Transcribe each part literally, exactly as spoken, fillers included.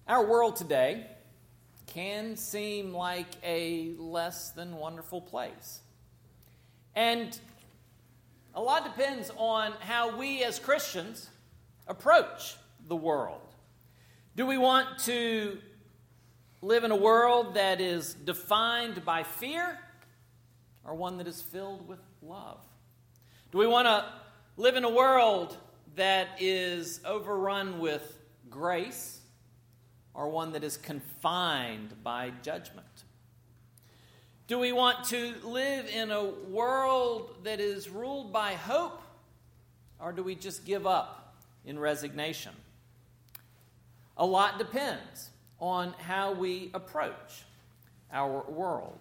Our world today can seem like a less than wonderful place. And a lot depends on how we as Christians approach the world. Do we want to live in a world that is defined by fear or one that is filled with love? Do we want to live in a world that is overrun with grace or one that is confined by judgment? Do we want to live in a world that is ruled by hope, or do we just give up in resignation? A lot depends on how we approach our world.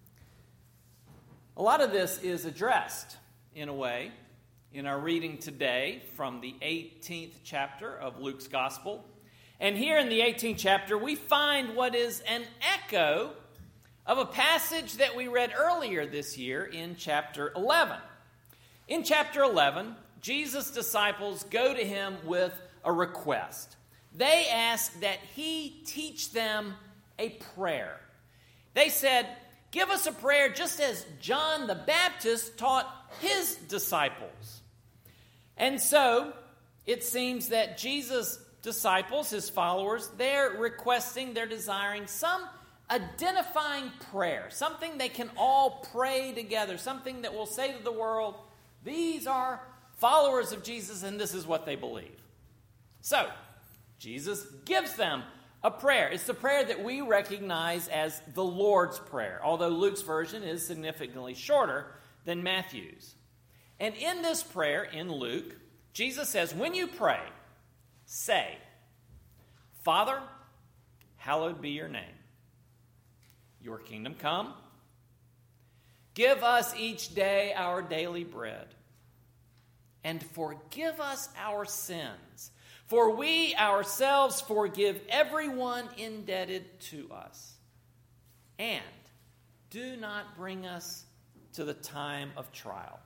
A lot of this is addressed, in a way, in our reading today from the eighteenth chapter of Luke's Gospel. And here in the eighteenth chapter, we find what is an echo of a passage that we read earlier this year in chapter eleven. In chapter eleven, Jesus' disciples go to him with a request. They ask that he teach them a prayer. They said, "Give us a prayer just as John the Baptist taught his disciples." And so, it seems that Jesus' disciples, his followers, they're requesting, they're desiring some identifying prayer, something they can all pray together, something that will say to the world, these are followers of Jesus and this is what they believe. So, Jesus gives them a prayer. It's the prayer that we recognize as the Lord's Prayer, although Luke's version is significantly shorter than Matthew's. And in this prayer, in Luke, Jesus says, when you pray, say, Father, hallowed be your name. Your kingdom come. Give us each day our daily bread. And forgive us our sins. For we ourselves forgive everyone indebted to us. And do not bring us to the time of trial.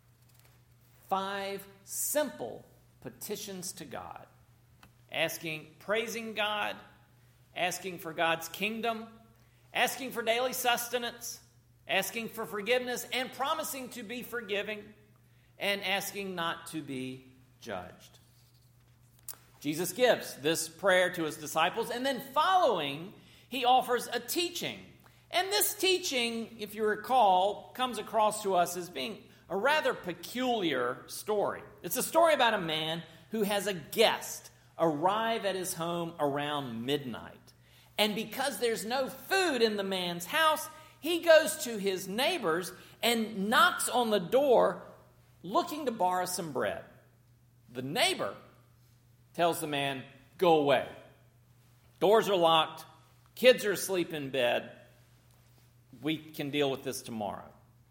Five simple petitions to God. Asking, praising God, asking for God's kingdom, asking for daily sustenance, asking for forgiveness, and promising to be forgiving, and asking not to be judged. Jesus gives this prayer to his disciples, and then following, he offers a teaching. And this teaching, if you recall, comes across to us as being a rather peculiar story. It's a story about a man who has a guest arrive at his home around midnight. And because there's no food in the man's house, he goes to his neighbors and knocks on the door looking to borrow some bread. The neighbor tells the man, go away. Doors are locked. Kids are asleep in bed. We can deal with this tomorrow.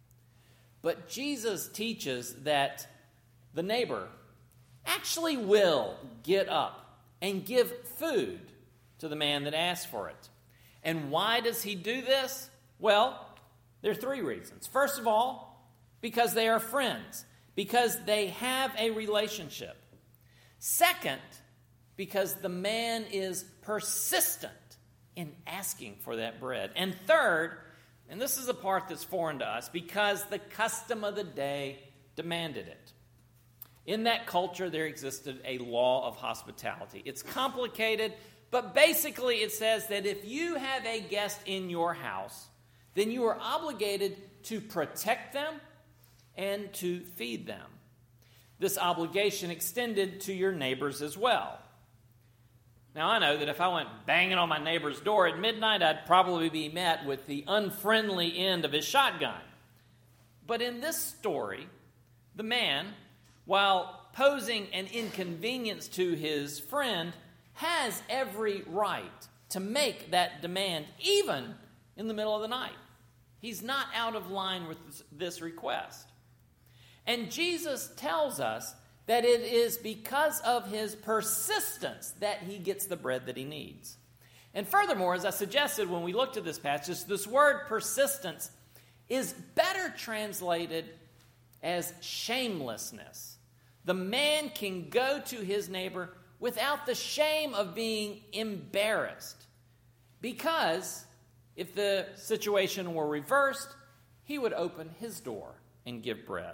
But Jesus teaches that the neighbor actually will get up and give food to the man that asked for it. And why does he do this? Well, there are three reasons. First of all, because they are friends, because they have a relationship. Second, because the man is persistent in asking for that bread. And third, and this is the part that's foreign to us, because the custom of the day demanded it. In that culture, there existed a law of hospitality. It's complicated, but basically it says that if you have a guest in your house, then you are obligated to protect them and to feed them. This obligation extended to your neighbors as well. Now, I know that if I went banging on my neighbor's door at midnight, I'd probably be met with the unfriendly end of his shotgun. But in this story, the man, while posing an inconvenience to his friend, has every right to make that demand, even in the middle of the night. He's not out of line with this request. And Jesus tells us that it is because of his persistence that he gets the bread that he needs. And furthermore, as I suggested when we looked at this passage, this word persistence is better translated as shamelessness. The man can go to his neighbor without the shame of being embarrassed. Because if the situation were reversed, he would open his door and give bread.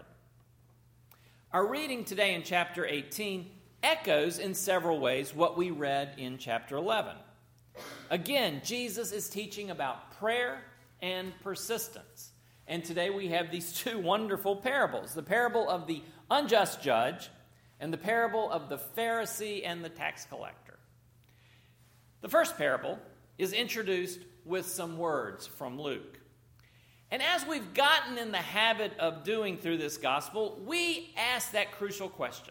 Our reading today in chapter eighteen echoes in several ways what we read in chapter eleven. Again, Jesus is teaching about prayer and persistence. And today we have these two wonderful parables, the parable of the unjust judge and the parable of the Pharisee and the tax collector. The first parable is introduced with some words from Luke. And as we've gotten in the habit of doing through this gospel, we ask that crucial question.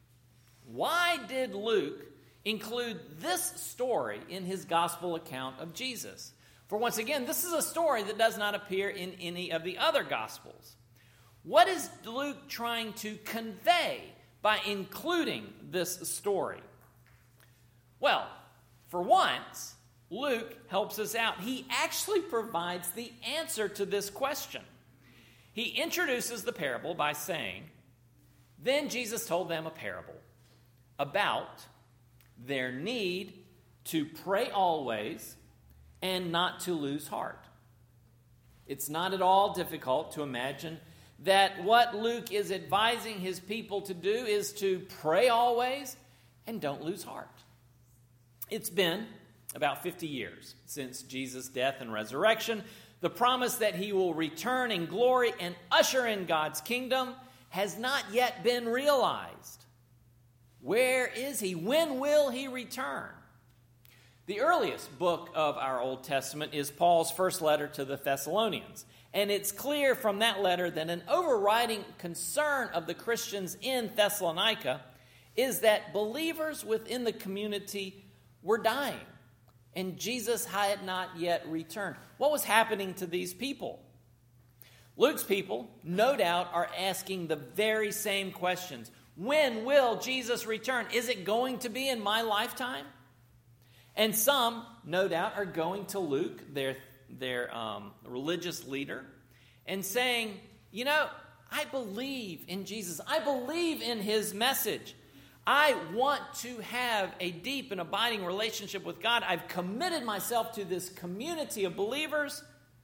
Why did Luke include this story in his gospel account of Jesus? For once again, this is a story that does not appear in any of the other gospels. What is Luke trying to convey by including this story? Well, for once, Luke helps us out. He actually provides the answer to this question. He introduces the parable by saying, "Then Jesus told them a parable about their need to pray always and not to lose heart." It's not at all difficult to imagine that what Luke is advising his people to do is to pray always and don't lose heart. It's been about fifty years since Jesus' death and resurrection. The promise that he will return in glory and usher in God's kingdom has not yet been realized. Where is he? When will he return? The earliest book of our Old Testament is Paul's first letter to the Thessalonians. And it's clear from that letter that an overriding concern of the Christians in Thessalonica is that believers within the community were dying. And Jesus had not yet returned. What was happening to these people? Luke's people, no doubt, are asking the very same questions. When will Jesus return? Is it going to be in my lifetime? And some, no doubt, are going to Luke, their, their um, religious leader, and saying, you know, I believe in Jesus. I believe in his message. I want to have a deep and abiding relationship with God. I've committed myself to this community of believers.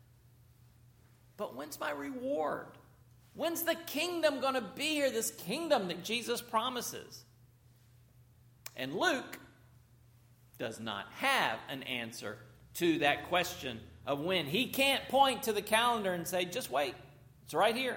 But when's my reward? When's the kingdom going to be here? This kingdom that Jesus promises. And Luke does not have an answer to that question of when. He can't point to the calendar and say, just wait, it's right here.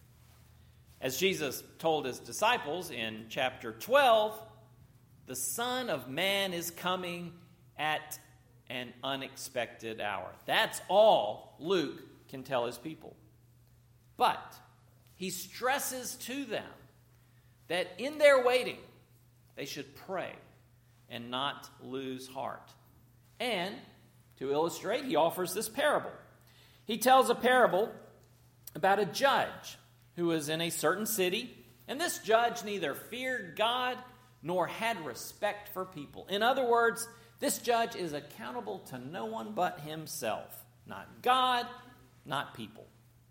As Jesus told his disciples in chapter twelve, the Son of Man is coming at an unexpected hour. That's all Luke can tell his people. But he stresses to them that in their waiting, they should pray and not lose heart. And to illustrate, he offers this parable. He tells a parable about a judge who was in a certain city, and this judge neither feared God nor had respect for people. In other words, this judge is accountable to no one but himself, not God, not people.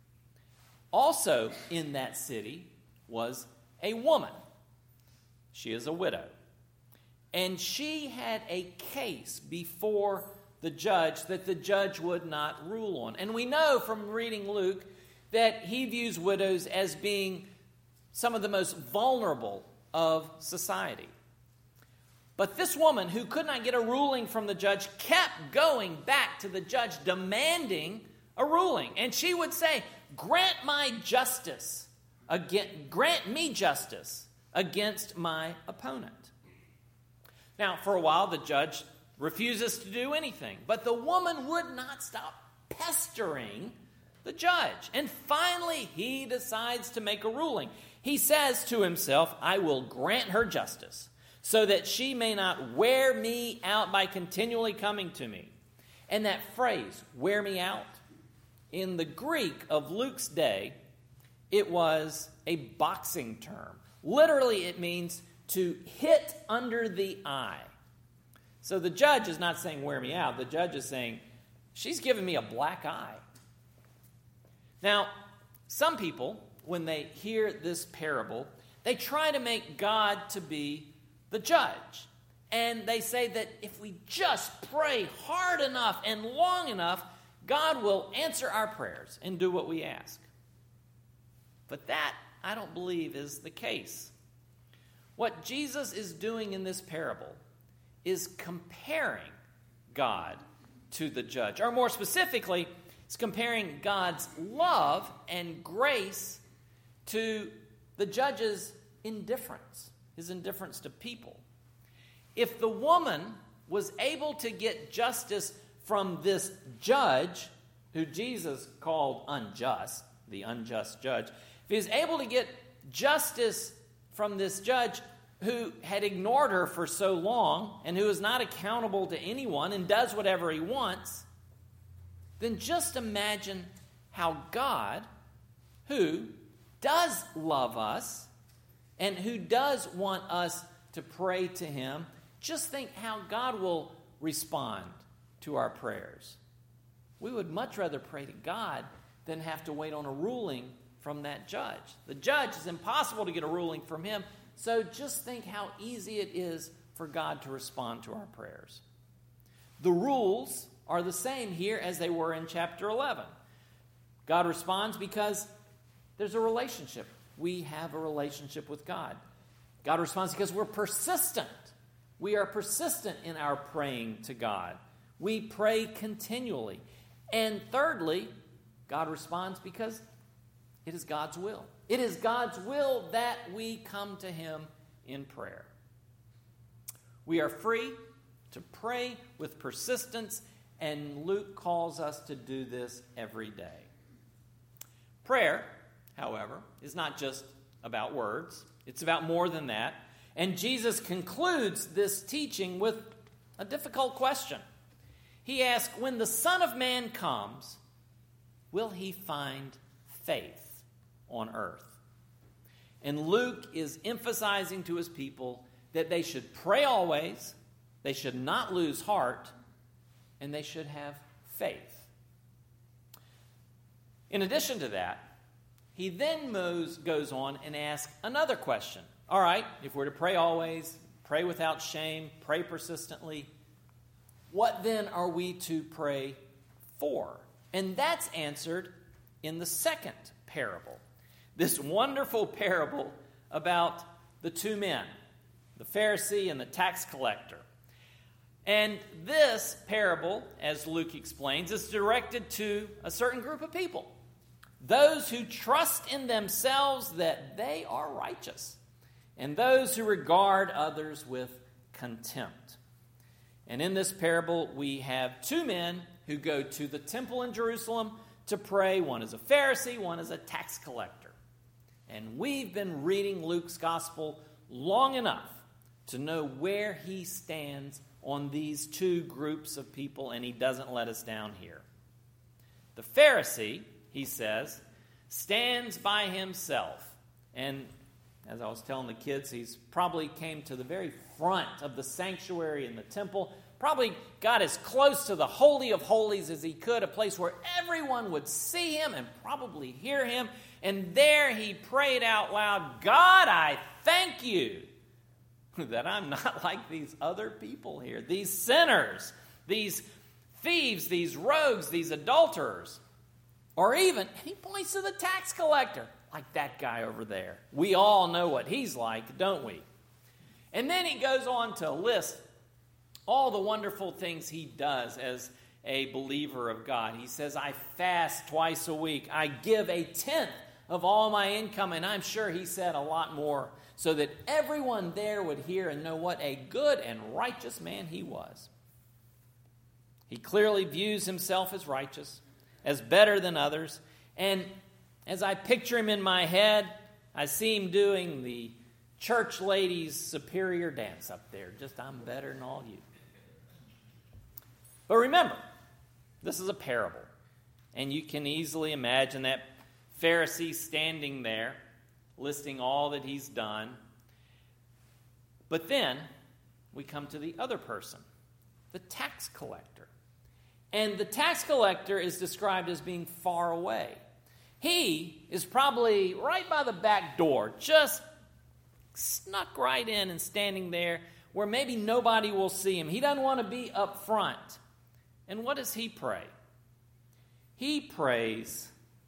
Also in that city was a woman. She is a widow. And she had a case before the judge that the judge would not rule on. And we know from reading Luke that he views widows as being some of the most vulnerable of society. But this woman, who could not get a ruling from the judge, kept going back to the judge demanding a ruling. And she would say, grant my justice, again, grant me justice against my opponent. Now, for a while, the judge refuses to do anything. But the woman would not stop pestering the judge. And finally, he decides to make a ruling. He says to himself, I will grant her justice so that she may not wear me out by continually coming to me. And that phrase, wear me out, in the Greek of Luke's day, it was a boxing term. Literally, it means to hit under the eye. So the judge is not saying wear me out. The judge is saying, she's giving me a black eye. Now, some people, when they hear this parable, they try to make God to be the judge. And they say that if we just pray hard enough and long enough, God will answer our prayers and do what we ask. But that, I don't believe, is the case. What Jesus is doing in this parable is comparing God to the judge. Or more specifically, it's comparing God's love and grace to the judge's indifference, his indifference to people. If the woman was able to get justice from this judge, who Jesus called unjust, the unjust judge, if he was able to get justice from this judge who had ignored her for so long and who is not accountable to anyone and does whatever he wants, then just imagine how God, who does love us and who does want us to pray to him, just think how God will respond to our prayers. We would much rather pray to God than have to wait on a ruling from that judge. The judge, is impossible to get a ruling from him, so just think how easy it is for God to respond to our prayers. The rules are the same here as they were in chapter eleven. God responds because there's a relationship. We have a relationship with God. God responds because we're persistent. We are persistent in our praying to God. We pray continually. And thirdly, God responds because it is God's will. It is God's will that we come to him in prayer. We are free to pray with persistence, and Luke calls us to do this every day. Prayer, however, is not just about words. It's about more than that. And Jesus concludes this teaching with a difficult question. He asks, when the Son of Man comes, will he find faith on earth? And Luke is emphasizing to his people that they should pray always, they should not lose heart, and they should have faith. In addition to that, he then moves, goes on and asks another question. All right, if we're to pray always, pray without shame, pray persistently, what then are we to pray for? And that's answered in the second parable. This wonderful parable about the two men, the Pharisee and the tax collector. And this parable, as Luke explains, is directed to a certain group of people. Those who trust in themselves that they are righteous, and those who regard others with contempt. And in this parable, we have two men who go to the temple in Jerusalem to pray. One is a Pharisee, one is a tax collector. And we've been reading Luke's gospel long enough to know where he stands on these two groups of people, and he doesn't let us down here. The Pharisee, he says, stands by himself. And as I was telling the kids, he's probably came to the very front of the sanctuary in the temple, probably got as close to the Holy of Holies as he could, a place where everyone would see him and probably hear him. And there he prayed out loud, God, I thank you that I'm not like these other people here, these sinners, these thieves, these rogues, these adulterers. Or even, he points to the tax collector, like that guy over there. We all know what he's like, don't we? And then he goes on to list all the wonderful things he does as a believer of God. He says, I fast twice a week. I give a tenth of all my income. And I'm sure he said a lot more so that everyone there would hear and know what a good and righteous man he was. He clearly views himself as righteous, as better than others. And as I picture him in my head, I see him doing the church ladies' superior dance up there. Just, I'm better than all you. But remember, this is a parable. And you can easily imagine that Pharisee standing there, listing all that he's done. But then we come to the other person, the tax collector. And the tax collector is described as being far away. He is probably right by the back door, just snuck right in and standing there where maybe nobody will see him. He doesn't want to be up front. And what does he pray? He prays,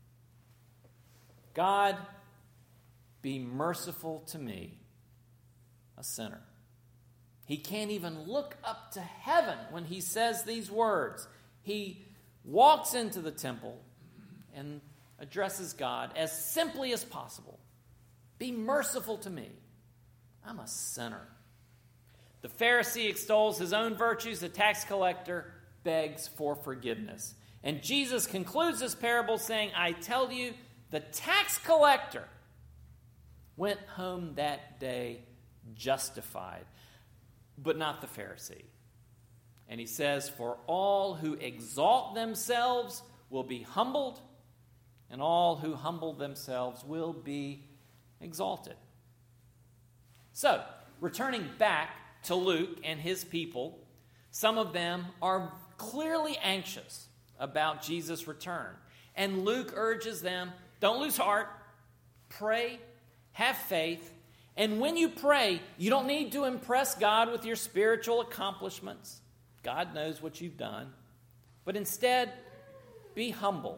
God, be merciful to me, a sinner. He can't even look up to heaven when he says these words. He walks into the temple and addresses God as simply as possible. Be merciful to me. I'm a sinner. The Pharisee extols his own virtues. The tax collector begs for forgiveness. And Jesus concludes this parable saying, I tell you, the tax collector went home that day justified, but not the Pharisee. And he says, for all who exalt themselves will be humbled, and all who humble themselves will be exalted. So, returning back to Luke and his people, some of them are clearly anxious about Jesus' return. And Luke urges them, don't lose heart, pray, have faith, and when you pray, you don't need to impress God with your spiritual accomplishments. God knows what you've done. But instead, be humble.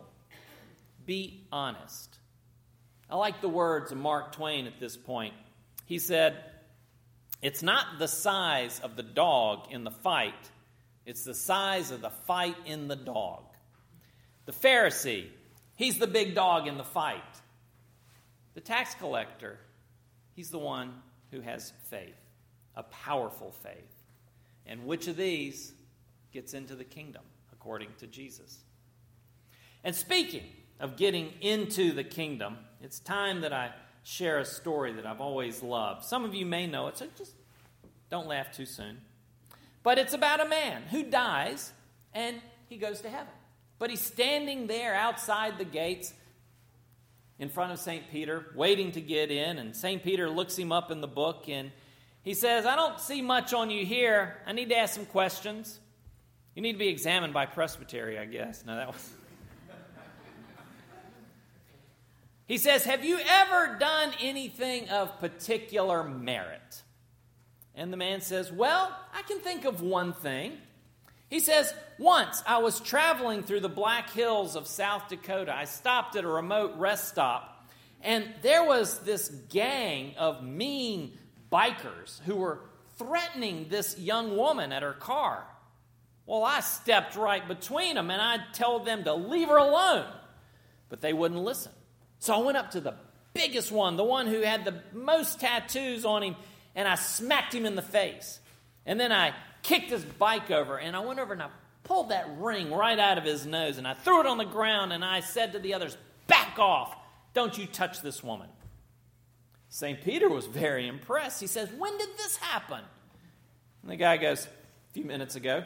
Be honest. I like the words of Mark Twain at this point. He said, it's not the size of the dog in the fight, it's the size of the fight in the dog. The Pharisee, he's the big dog in the fight. The tax collector, he's the one who has faith, a powerful faith. And which of these gets into the kingdom, according to Jesus? And speaking of getting into the kingdom, it's time that I share a story that I've always loved. Some of you may know it, so just don't laugh too soon. But it's about a man who dies and he goes to heaven. But he's standing there outside the gates in front of Saint Peter, waiting to get in. And Saint Peter looks him up in the book and he says, I don't see much on you here. I need to ask some questions. You need to be examined by presbytery, I guess. No, that was... He says, have you ever done anything of particular merit? And the man says, well, I can think of one thing. He says, once I was traveling through the Black Hills of South Dakota. I stopped at a remote rest stop, and there was this gang of mean bikers who were threatening this young woman at her car. Well, I stepped right between them, and I told them to leave her alone, but they wouldn't listen. So I went up to the biggest one, the one who had the most tattoos on him, and I smacked him in the face. And then I kicked his bike over, and I went over and I pulled that ring right out of his nose, and I threw it on the ground, and I said to the others, back off, don't you touch this woman. Saint Peter was very impressed. He says, when did this happen? And the guy goes, a few minutes ago.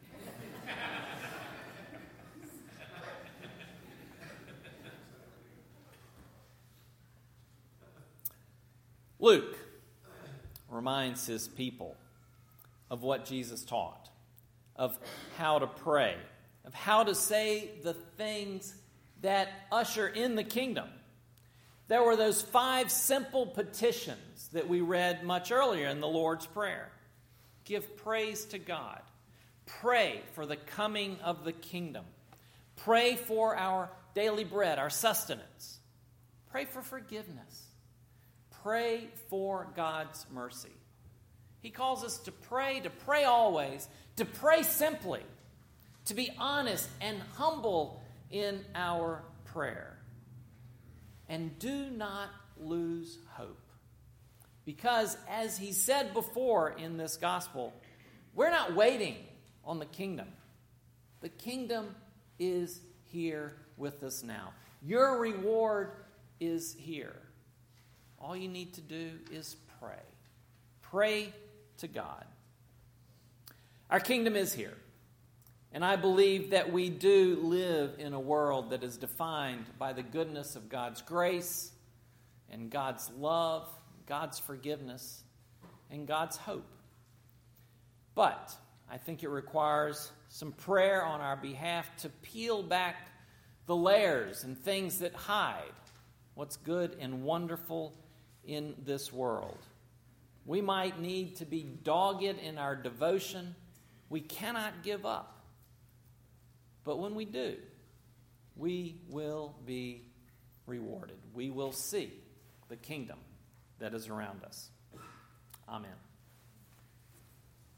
Luke reminds his people of what Jesus taught, of how to pray, of how to say the things that usher in the kingdom. There were those five simple petitions that we read much earlier in the Lord's Prayer. Give praise to God. Pray for the coming of the kingdom. Pray for our daily bread, our sustenance. Pray for forgiveness. Pray for God's mercy. He calls us to pray, to pray always, to pray simply, to be honest and humble in our prayer. And do not lose hope. Because as he said before in this gospel, we're not waiting on the kingdom. The kingdom is here with us now. Your reward is here. All you need to do is pray. Pray to God. Our kingdom is here. And I believe that we do live in a world that is defined by the goodness of God's grace and God's love, God's forgiveness, and God's hope. But I think it requires some prayer on our behalf to peel back the layers and things that hide what's good and wonderful in this world. We might need to be dogged in our devotion. We cannot give up. But when we do, we will be rewarded. We will see the kingdom that is around us. Amen.